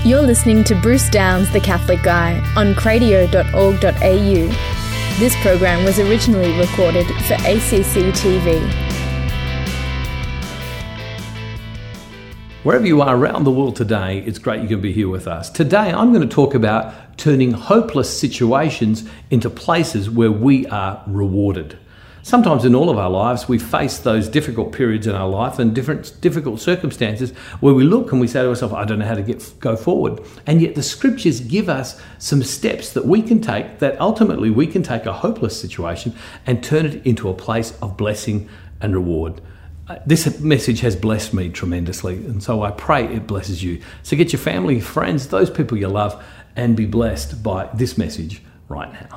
You're listening to Bruce Downs, the Catholic Guy, on cradio.org.au. This program was originally recorded for ACC TV. Wherever you are around the world today, it's great you can be here with us. Today, I'm going to talk about turning hopeless situations into places where we are rewarded. Sometimes in all of our lives, we face those difficult periods in our life and difficult circumstances where we look and we say to ourselves, I don't know how to go forward. And yet the scriptures give us some steps that we can take, that ultimately we can take a hopeless situation and turn it into a place of blessing and reward. This message has blessed me tremendously, and so I pray it blesses you. So get your family, friends, those people you love, and be blessed by this message right now.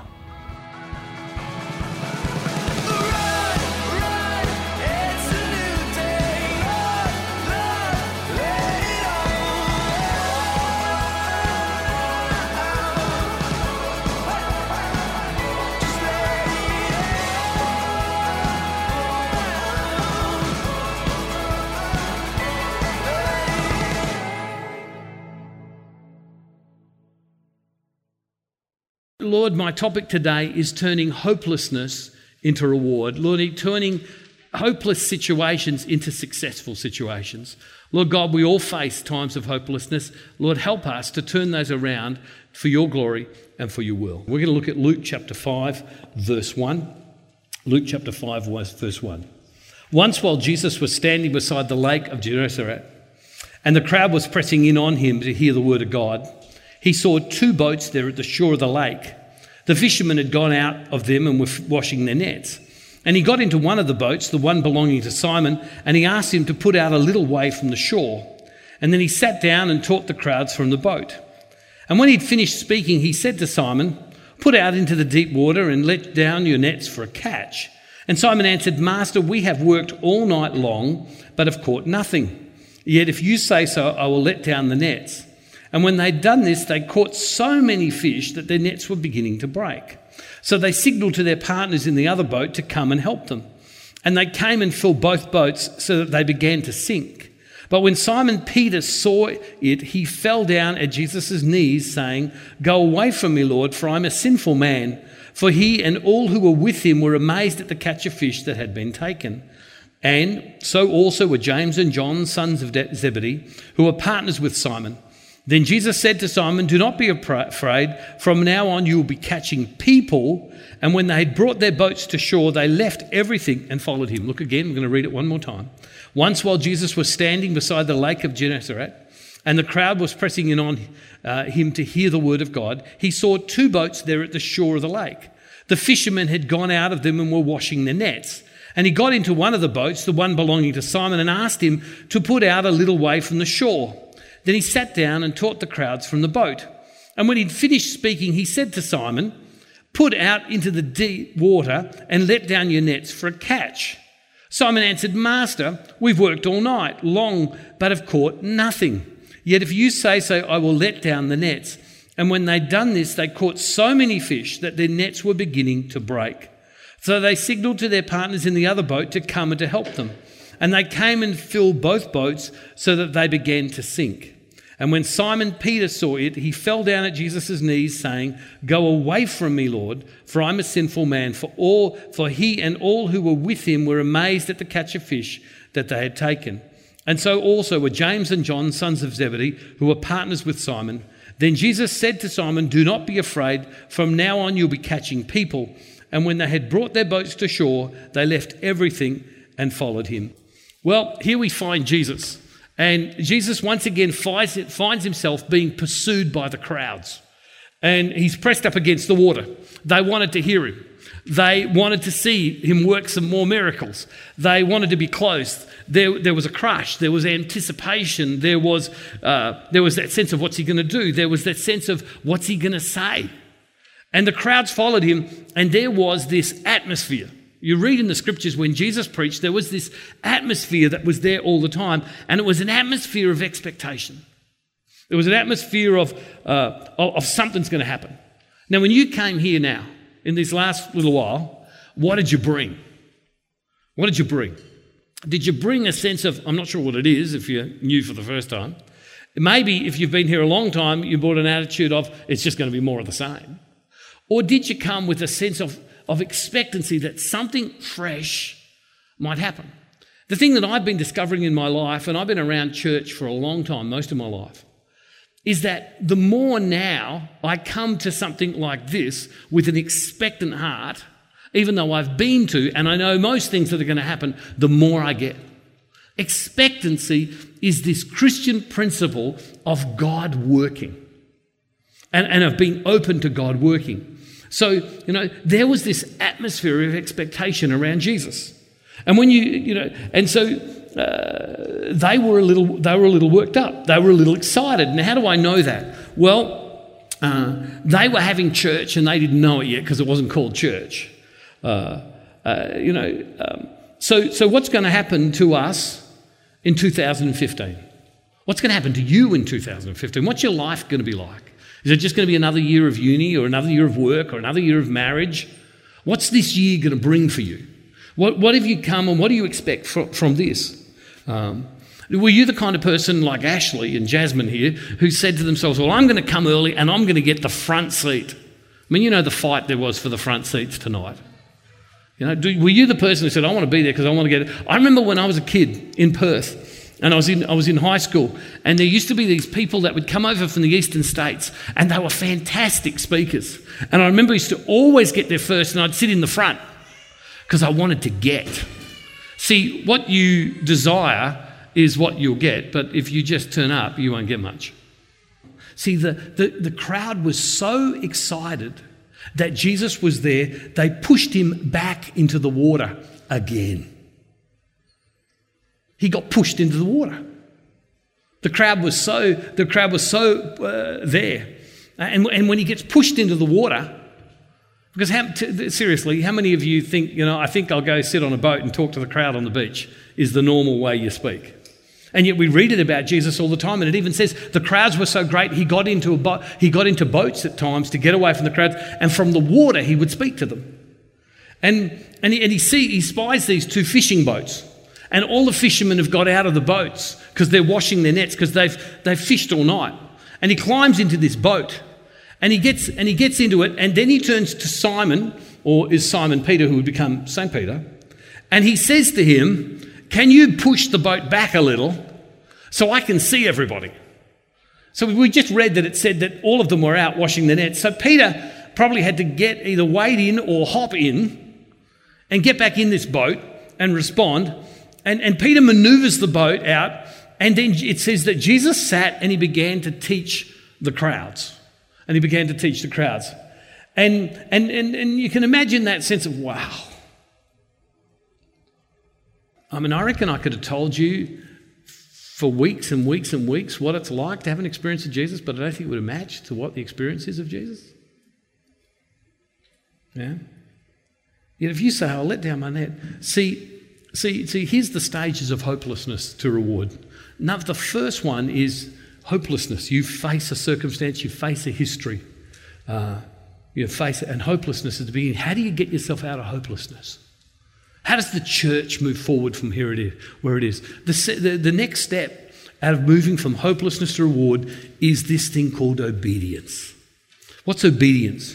Lord, my topic today is turning hopelessness into reward. Lord, turning hopeless situations into successful situations. Lord God, we all face times of hopelessness. Lord, help us to turn those around for your glory and for your will. We're going to look at Luke chapter 5, verse 1. Luke chapter 5, verse 1. Once while Jesus was standing beside the lake of Gennesaret, and the crowd was pressing in on him to hear the word of God, he saw two boats there at the shore of the lake. The fishermen had gone out of them and were washing their nets. And he got into one of the boats, the one belonging to Simon, and he asked him to put out a little way from the shore. And then he sat down and taught the crowds from the boat. And when he'd finished speaking, he said to Simon, "Put out into the deep water and let down your nets for a catch." And Simon answered, "Master, we have worked all night long, but have caught nothing. Yet if you say so, I will let down the nets." And when they'd done this, they caught so many fish that their nets were beginning to break. So they signalled to their partners in the other boat to come and help them. And they came and filled both boats so that they began to sink. But when Simon Peter saw it, he fell down at Jesus' knees, saying, "Go away from me, Lord, for I'm a sinful man." For he and all who were with him were amazed at the catch of fish that had been taken. And so also were James and John, sons of Zebedee, who were partners with Simon. Then Jesus said to Simon, "Do not be afraid. From now on you will be catching people." And when they had brought their boats to shore, they left everything and followed him. Look again, we're going to read it one more time. Once while Jesus was standing beside the lake of Gennesaret, and the crowd was pressing in on him to hear the word of God, he saw two boats there at the shore of the lake. The fishermen had gone out of them and were washing their nets. And he got into one of the boats, the one belonging to Simon, and asked him to put out a little way from the shore. Then he sat down and taught the crowds from the boat. And when he'd finished speaking, he said to Simon, "Put out into the deep water and let down your nets for a catch." Simon answered, "Master, we've worked all night long, but have caught nothing. Yet if you say so, I will let down the nets." And when they'd done this, they caught so many fish that their nets were beginning to break. So they signalled to their partners in the other boat to come and to help them. And they came and filled both boats so that they began to sink. And when Simon Peter saw it, he fell down at Jesus' knees, saying, "Go away from me, Lord, for I'm a sinful man." For he and all who were with him were amazed at the catch of fish that they had taken. And so also were James and John, sons of Zebedee, who were partners with Simon. Then Jesus said to Simon, "Do not be afraid. From now on you'll be catching people." And when they had brought their boats to shore, they left everything and followed him. Well, here we find Jesus. And Jesus once again finds himself being pursued by the crowds. And he's pressed up against the water. They wanted to hear him. They wanted to see him work some more miracles. They wanted to be close. There was a crush. There was anticipation. There was that sense of what's he going to do. There was that sense of what's he going to say. And the crowds followed him, and there was this atmosphere. You read in the scriptures when Jesus preached, there was this atmosphere that was there all the time, and it was an atmosphere of expectation. It was an atmosphere of something's going to happen. Now, when you came here now, in this last little while, what did you bring? What did you bring? Did you bring a sense of, I'm not sure what it is if you're new for the first time, Maybe if you've been here a long time, you brought an attitude of, it's just going to be more of the same. Or did you come with a sense of expectancy that something fresh might happen? The thing that I've been discovering in my life, and I've been around church for a long time, most of my life, is that the more now I come to something like this with an expectant heart, even though I've been to and I know most things that are going to happen, the more I get. Expectancy is this Christian principle of God working and of being open to God working. So, there was this atmosphere of expectation around Jesus. And when they were a little worked up. They were a little excited. Now, how do I know that? Well, they were having church and they didn't know it yet because it wasn't called church. So what's going to happen to us in 2015? What's going to happen to you in 2015? What's your life going to be like? Is it just going to be another year of uni or another year of work or another year of marriage? What's this year going to bring for you? What have you come and what do you expect from this? Were you the kind of person like Ashley and Jasmine here who said to themselves, well, I'm going to come early and I'm going to get the front seat? I mean, the fight there was for the front seats tonight. Were you the person who said, I want to be there because I want to get it? I remember when I was a kid in Perth and I was in high school, and there used to be these people that would come over from the eastern states and they were fantastic speakers. And I remember I used to always get there first and I'd sit in the front because I wanted to get. See, what you desire is what you'll get, but if you just turn up, you won't get much. See, the crowd was so excited that Jesus was there, they pushed him back into the water again. He got pushed into the water. The crowd was so there. And when he gets pushed into the water, because seriously, how many of you think, I think I'll go sit on a boat and talk to the crowd on the beach is the normal way you speak? And yet we read it about Jesus all the time, and it even says the crowds were so great he got into boats at times to get away from the crowds, and from the water he would speak to them. And he spies these two fishing boats, and all the fishermen have got out of the boats because they're washing their nets because they've fished all night. And he climbs into this boat, and he gets into it, and then he turns to Simon, or is Simon Peter, who would become St. Peter, and he says to him, can you push the boat back a little so I can see everybody? So we just read that it said that all of them were out washing the nets. So Peter probably had to either wade in or hop in and get back in this boat and respond. And Peter maneuvers the boat out, and then it says that Jesus sat and he began to teach the crowds. And he began to teach the crowds. And you can imagine that sense of, wow. I mean, I reckon I could have told you for weeks and weeks and weeks what it's like to have an experience of Jesus, but I don't think it would have matched to what the experience is of Jesus. Yeah? Yet if you say, I'll let down my net. See, here's the stages of hopelessness to reward. Now, the first one is hopelessness. You face a circumstance, you face a history. You face it, and hopelessness is the beginning. How do you get yourself out of hopelessness? How does the church move forward from where it is? The next step out of moving from hopelessness to reward is this thing called obedience. What's obedience?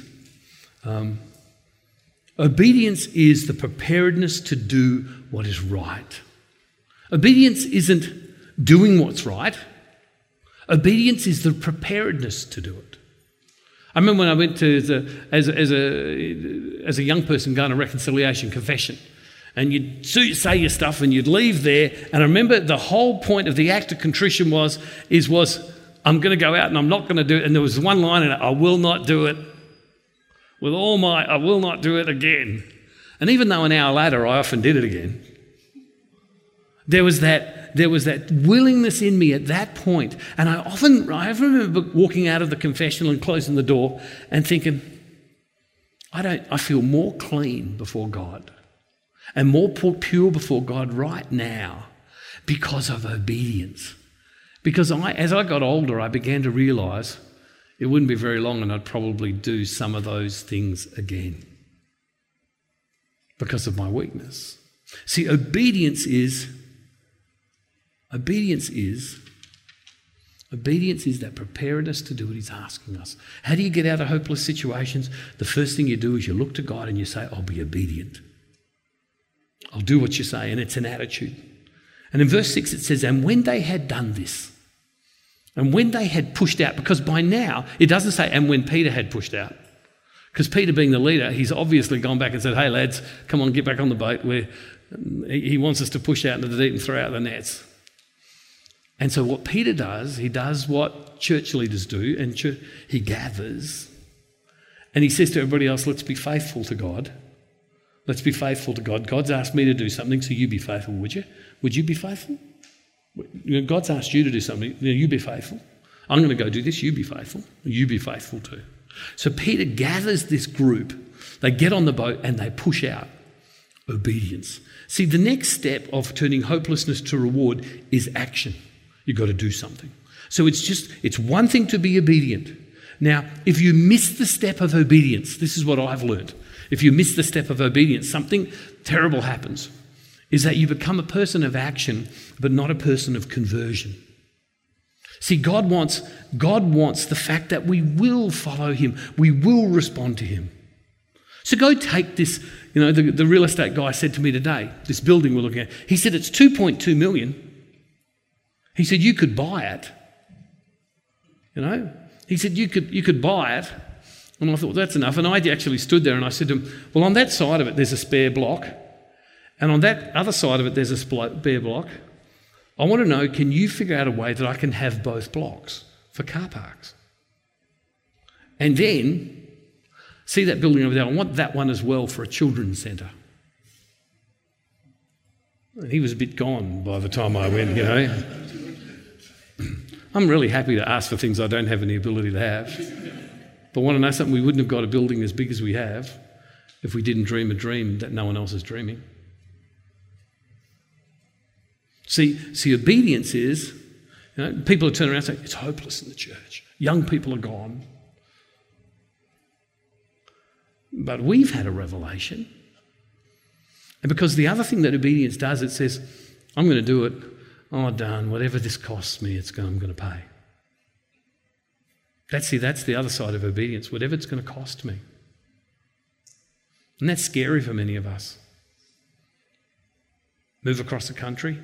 Obedience is the preparedness to do what is right. Obedience isn't doing what's right. Obedience is the preparedness to do it. I remember when I went to as a young person going to reconciliation confession. And you'd say your stuff and you'd leave there. And I remember the whole point of the act of contrition was I'm going to go out and I'm not going to do it. And there was one line in it, I will not do it. With all my, I will not do it again. And even though an hour later I often did it again, there was that willingness in me at that point. And I remember walking out of the confessional and closing the door and thinking, I feel more clean before God and more pure before God right now because of obedience. Because as I got older, I began to realise it wouldn't be very long and I'd probably do some of those things again because of my weakness. See, obedience is Obedience is that preparedness to do what he's asking us. How do you get out of hopeless situations? The first thing you do is you look to God and you say, I'll be obedient. I'll do what you say, and it's an attitude. And in verse 6 it says, and when they had done this, and when they had pushed out, because by now it doesn't say, and when Peter had pushed out. Because Peter being the leader, he's obviously gone back and said, hey lads, come on, get back on the boat. He wants us to push out into the deep and throw out the nets. And so what Peter does, he does what church leaders do, and he gathers and he says to everybody else, let's be faithful to God. Let's be faithful to God. God's asked me to do something, so you be faithful, would you? Would you be faithful? God's asked you to do something, you be faithful. I'm going to go do this, you be faithful. You be faithful too. So Peter gathers this group, they get on the boat and they push out. Obedience. See, the next step of turning hopelessness to reward is action. You've got to do something. So it's one thing to be obedient. Now, if you miss the step of obedience, this is what I've learned. If you miss the step of obedience, something terrible happens, is that you become a person of action, but not a person of conversion. See, God wants the fact that we will follow him. We will respond to him. So go take this, the real estate guy said to me today, this building we're looking at, he said it's 2.2 million. He said you could buy it. He said you could buy it. And I thought, that's enough. And I actually stood there and I said to him, well, on that side of it, there's a spare block. And on that other side of it, there's a spare block. I want to know, can you figure out a way that I can have both blocks for car parks? And then, see that building over there? I want that one as well for a children's centre. And he was a bit gone by the time I went, I'm really happy to ask for things I don't have any ability to have. But want to know something? We wouldn't have got a building as big as we have if we didn't dream a dream that no one else is dreaming. See, obedience is, people are turning around and saying, it's hopeless in the church. Young people are gone. But we've had a revelation. And because the other thing that obedience does, it says, I'm going to do it. Oh, darn, whatever this costs me, I'm going to pay. That's the other side of obedience, whatever it's going to cost me. And that's scary for many of us. Move across the country,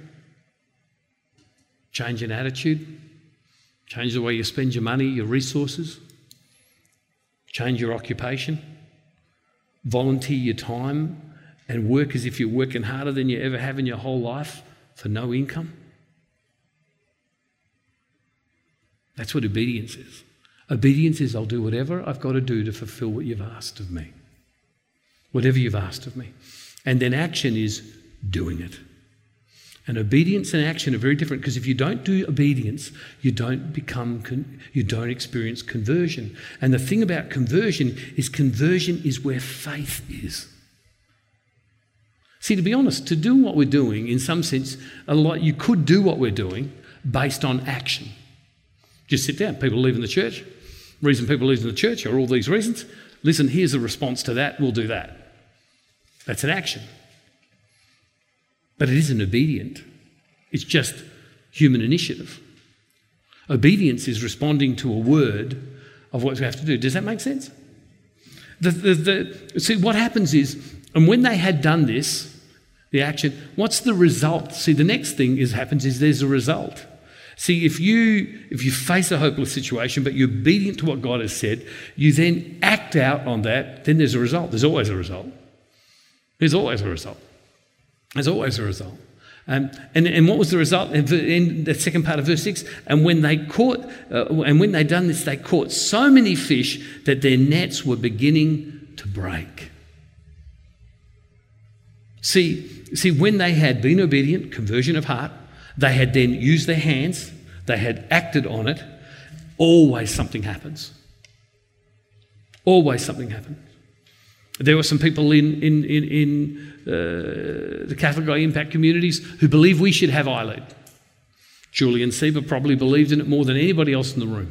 change an attitude, change the way you spend your money, your resources, change your occupation, volunteer your time and work as if you're working harder than you ever have in your whole life for no income. That's what obedience is. Obedience is I'll do whatever I've got to do to fulfill what you've asked of me. Whatever you've asked of me. And then action is doing it. And obedience and action are very different, because if you don't do obedience, you don't experience conversion. And the thing about conversion is where faith is. See, to be honest, to do what we're doing, in some sense, you could do what we're doing based on action. Just sit down. People leaving the church. Reason people leaving the church are all these reasons. Listen, here's a response to that. We'll do that. That's an action. But it isn't obedient. It's just human initiative. Obedience is responding to a word of what we have to do. Does that make sense? See, what happens is, and when they had done this, the action, what's the result? See, the next thing happens is there's a result. See, if you face a hopeless situation, but you're obedient to what God has said, you then act out on that, then there's a result. There's always a result. There's always a result. There's always a result. And what was the result in the second part of verse 6? And when they done this, they caught so many fish that their nets were beginning to break. See, when they had been obedient, conversion of heart, they had then used their hands, they had acted on it, always something happens. Always something happens. There were some people in the Catholic Eye Impact communities who believe we should have iLead. Julian Sieber probably believed in it more than anybody else in the room.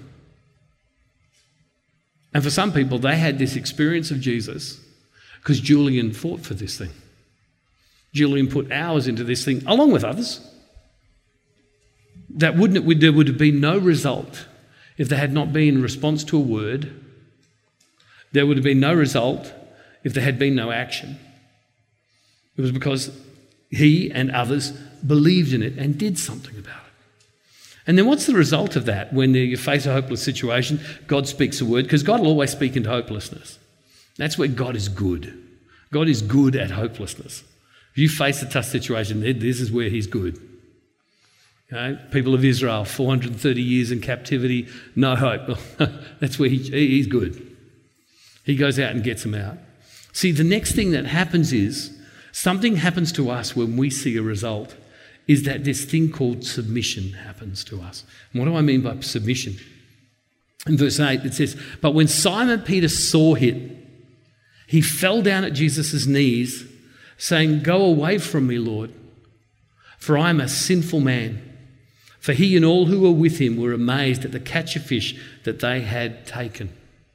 And for some people, they had this experience of Jesus because Julian fought for this thing. Julian put hours into this thing, along with others. there would have been no result if there had not been response to a word. There would have been no result if there had been no action. It was because he and others believed in it and did something about it. And then what's the result of that? When you face a hopeless situation, God speaks a word, because God will always speak into hopelessness. That's where God is good. God is good at hopelessness. If you face a tough situation, this is where he's good. Okay? People of Israel, 430 years in captivity, no hope. That's where he's good. He goes out and gets them out. See, the next thing that happens is, something happens to us when we see a result, is that this thing called submission happens to us. And what do I mean by submission? In verse 8 it says, "But when Simon Peter saw it, he fell down at Jesus' knees, saying, 'Go away from me, Lord, for I am a sinful man.' For he and all who were with him were amazed at the catch of fish that they had taken.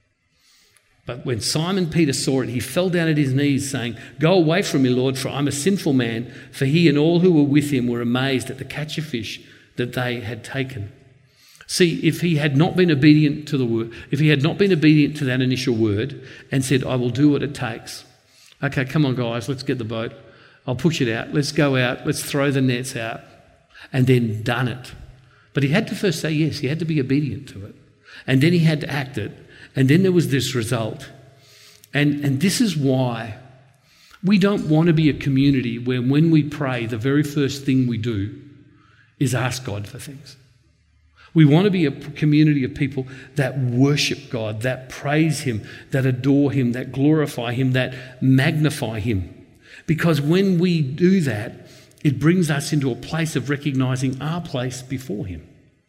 But when Simon Peter saw it, he fell down at his knees, saying, 'Go away from me, Lord, for I'm a sinful man.' For he and all who were with him were amazed at the catch of fish that they had taken." See, if he had not been obedient to the word, if he had not been obedient to that initial word and said, "I will do what it takes. Okay, come on, guys, let's get the boat. I'll push it out. Let's go out. Let's throw the nets out." And then done it. But he had to first say yes. He had to be obedient to it. And then he had to act it. And then there was this result. And this is why we don't want to be a community where when we pray, the very first thing we do is ask God for things. We want to be a community of people that worship God, that praise him, that adore him, that glorify him, that magnify him. Because when we do that, it brings us into a place of recognising our place before him.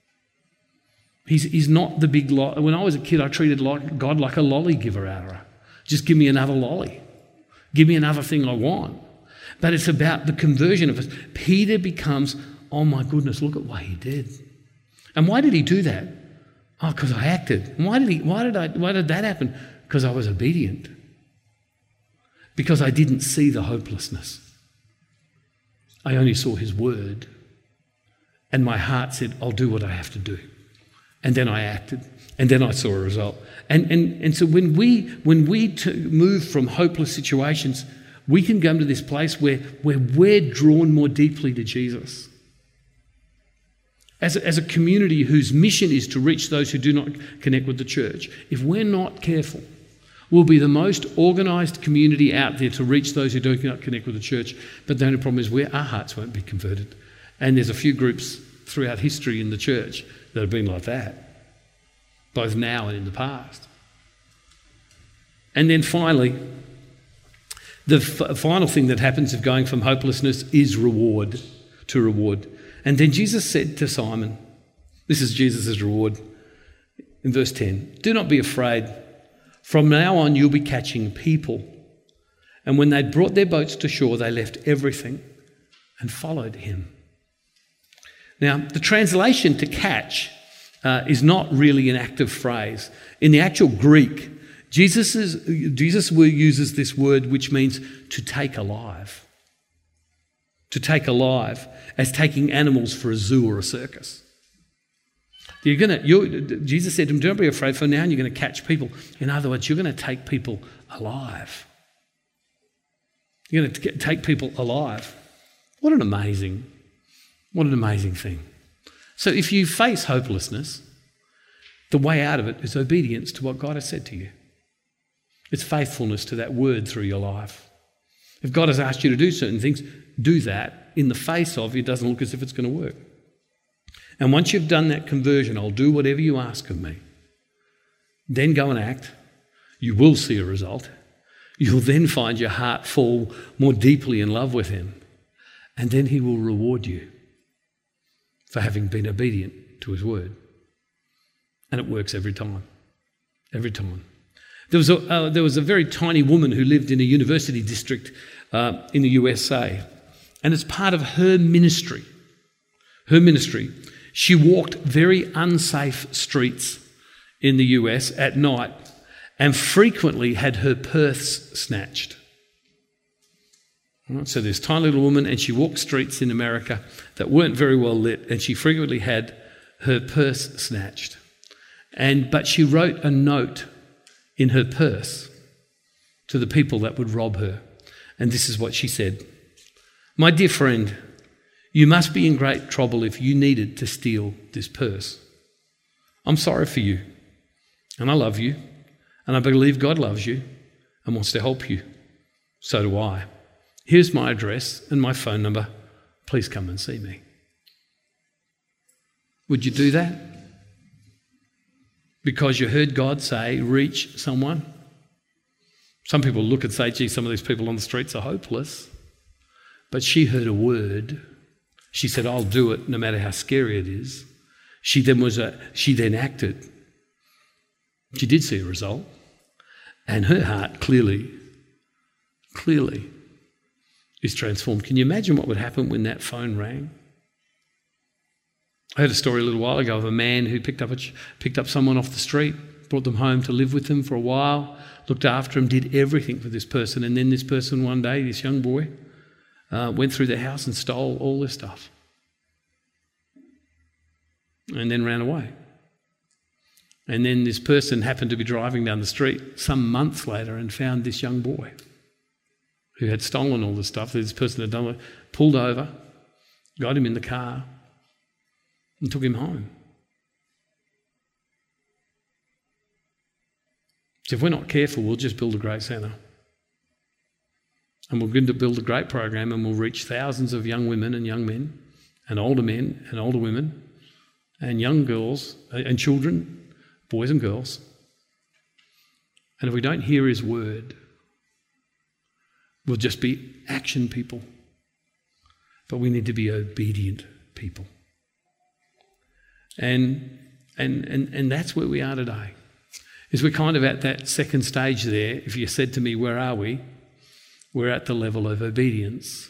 He's not the big lolly. When I was a kid, I treated God like a lolly giver outer. Just give me another lolly. Give me another thing I want. But it's about the conversion of us. Peter becomes, oh my goodness, look at what he did. And why did he do that? Oh, because I acted. And why did that happen? Because I was obedient. Because I didn't see the hopelessness. I only saw his word. And my heart said, I'll do what I have to do. And then I acted. And then I saw a result. And so when we move from hopeless situations, we can come to this place where we're drawn more deeply to Jesus. As a community whose mission is to reach those who do not connect with the church, if we're not careful, we'll be the most organised community out there to reach those who do not connect with the church. But the only problem is our hearts won't be converted. And there's a few groups throughout history in the church that have been like that, both now and in the past. And then finally, the final thing that happens of going from hopelessness is reward to reward. And then Jesus said to Simon, this is Jesus' reward in verse 10, "Do not be afraid. From now on you'll be catching people." And when they'd brought their boats to shore, they left everything and followed him. Now, the translation to catch is not really an active phrase. In the actual Greek, Jesus uses this word which means to take alive. To take alive, as taking animals for a zoo or a circus. Jesus said to him, "Don't be afraid, for now you're going to catch people." In other words, you're going to take people alive. You're going to take people alive. What an amazing thing. So if you face hopelessness, the way out of it is obedience to what God has said to you. It's faithfulness to that word through your life. If God has asked you to do certain things, do that in the face of it doesn't look as if it's going to work. And once you've done that conversion, I'll do whatever you ask of me. Then go and act. You will see a result. You'll then find your heart fall more deeply in love with him. And then he will reward you for having been obedient to his word. And it works every time. Every time. There was a very tiny woman who lived in a university district in the USA. And as part of her ministry, she walked very unsafe streets in the US at night and frequently had her purse snatched. Right? So this tiny little woman, and she walked streets in America that weren't very well lit, and she frequently had her purse snatched. But she wrote a note in her purse to the people that would rob her. And this is what she said: "My dear friend, you must be in great trouble if you needed to steal this purse. I'm sorry for you, and I love you, and I believe God loves you and wants to help you. So do I. Here's my address and my phone number. Please come and see me." Would you do that? Because you heard God say, reach someone? Some people look and say, gee, some of these people on the streets are hopeless. But she heard a word. She said, I'll do it no matter how scary it is. She then acted. She did see a result. And her heart clearly is transformed. Can you imagine what would happen when that phone rang? I heard a story a little while ago of a man who picked up someone off the street, brought them home to live with them for a while, looked after him, did everything for this person. And then this person one day, this young boy, went through their house and stole all their stuff. And then ran away. And then this person happened to be driving down the street some months later and found this young boy who had stolen all the stuff that this person had done, pulled over, got him in the car and took him home. So if we're not careful, we'll just build a great centre. And we're going to build a great program, and we'll reach thousands of young women and young men and older women and young girls and children, boys and girls. And if we don't hear his word, we'll just be action people. But we need to be obedient people. And that's where we are today. Is we're kind of at that second stage there. If you said to me, where are we? We're at the level of obedience.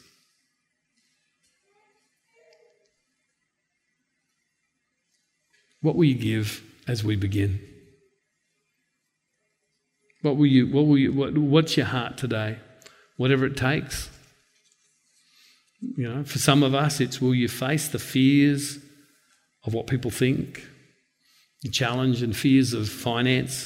What will you give as we begin? What's your heart today? Whatever it takes. You know, for some of us, it's will you face the fears of what people think, the challenge and fears of finance?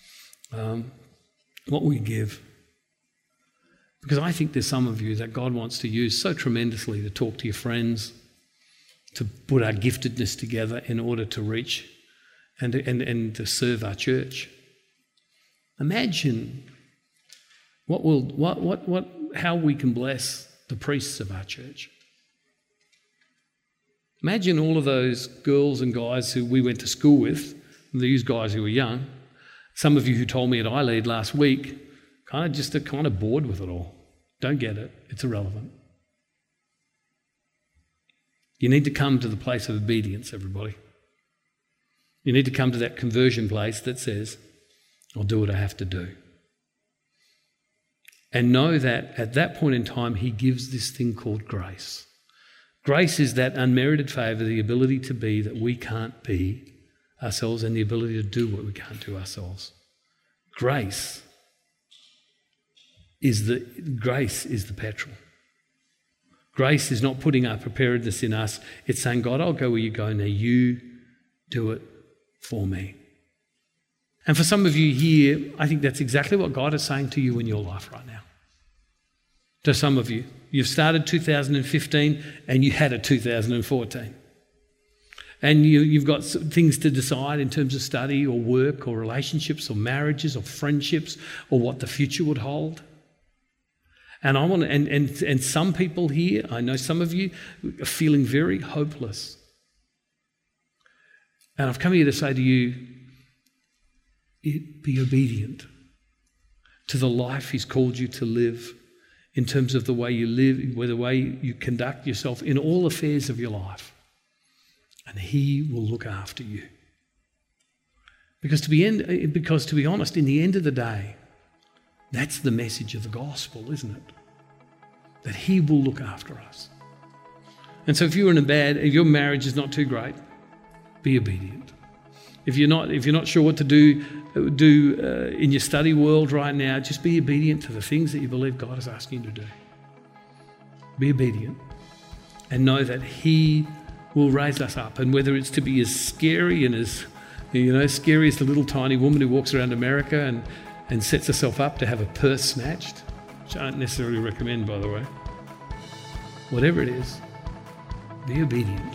What will you give? Because I think there's some of you that God wants to use so tremendously to talk to your friends, to put our giftedness together in order to reach and to serve our church. Imagine how we can bless the priests of our church. Imagine all of those girls and guys who we went to school with, these guys who were young. Some of you who told me at iLead last week, kind of bored with it all. Don't get it. It's irrelevant. You need to come to the place of obedience, everybody. You need to come to that conversion place that says, I'll do what I have to do. And know that at that point in time, he gives this thing called grace. Grace is that unmerited favour, the ability to be that we can't be ourselves and the ability to do what we can't do ourselves. Grace is the petrol. Grace is not putting our preparedness in us. It's saying, God, I'll go where you go. Now you do it for me. And for some of you here, I think that's exactly what God is saying to you in your life right now. To some of you, you've started 2015 and you had a 2014. And you've got things to decide in terms of study or work or relationships or marriages or friendships or what the future would hold. And I want to, and some people here, I know some of you are feeling very hopeless. And I've come here to say to you, be obedient to the life he's called you to live in terms of the way you live, the way you conduct yourself in all affairs of your life. And he will look after you. Because to be honest, in the end of the day, that's the message of the gospel, isn't it? That he will look after us. And so if if your marriage is not too great, be obedient. If you're not sure what to do in your study world right now, just be obedient to the things that you believe God is asking you to do. Be obedient and know that He will raise us up. And whether it's to be as scary and as, scary as the little tiny woman who walks around America and sets herself up to have a purse snatched, which I don't necessarily recommend, by the way. Whatever it is, be obedient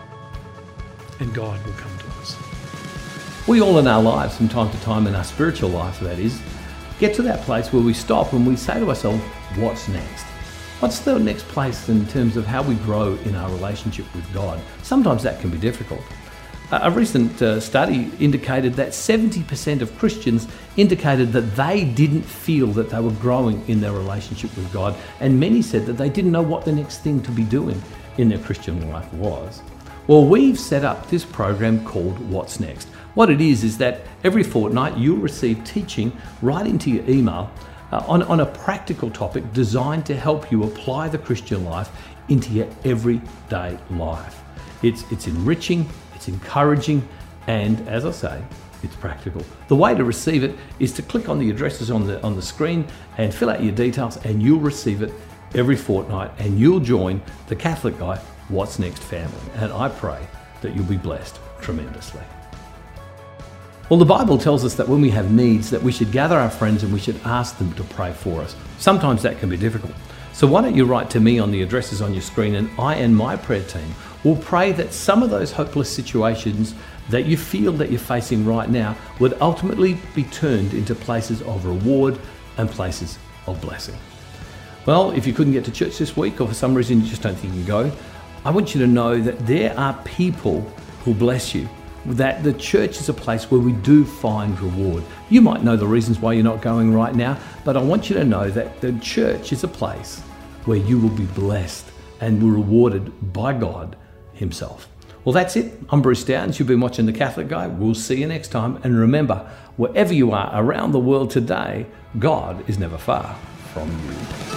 and God will come to us. We all in our lives, from time to time, in our spiritual life that is, get to that place where we stop and we say to ourselves, what's next? What's the next place in terms of how we grow in our relationship with God? Sometimes that can be difficult. A recent study indicated that 70% of Christians indicated that they didn't feel that they were growing in their relationship with God, and many said that they didn't know what the next thing to be doing in their Christian life was. Well, we've set up this program called What's Next. What it is that every fortnight you'll receive teaching right into your email on a practical topic designed to help you apply the Christian life into your everyday life. It's enriching, it's encouraging, and as I say, it's practical. The way to receive it is to click on the addresses on the screen and fill out your details, and you'll receive it every fortnight, and you'll join the Catholic Guy What's Next family. And I pray that you'll be blessed tremendously. Well, the Bible tells us that when we have needs, that we should gather our friends and we should ask them to pray for us. Sometimes that can be difficult. So why don't you write to me on the addresses on your screen, and I and my prayer team will pray that some of those hopeless situations that you feel that you're facing right now would ultimately be turned into places of reward and places of blessing. Well, if you couldn't get to church this week, or for some reason you just don't think you can go, I want you to know that there are people who bless you, that the church is a place where we do find reward. You might know the reasons why you're not going right now, but I want you to know that the church is a place where you will be blessed and rewarded by God Himself. Well, that's it. I'm Bruce Downs. You've been watching The Catholic Guy. We'll see you next time. And remember, wherever you are around the world today, God is never far from you.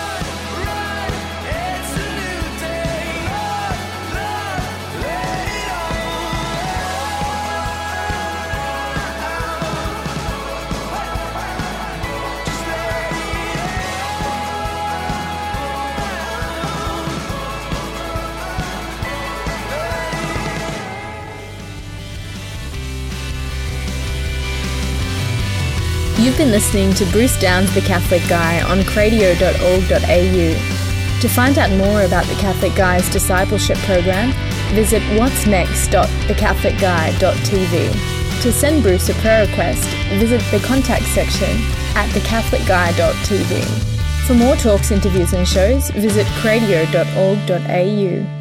You've been listening to Bruce Downs, The Catholic Guy on cradio.org.au. To find out more about The Catholic Guy's discipleship program, visit whatsnext.thecatholicguy.tv. To send Bruce a prayer request, visit the contact section at thecatholicguy.tv. For more talks, interviews and shows, visit cradio.org.au.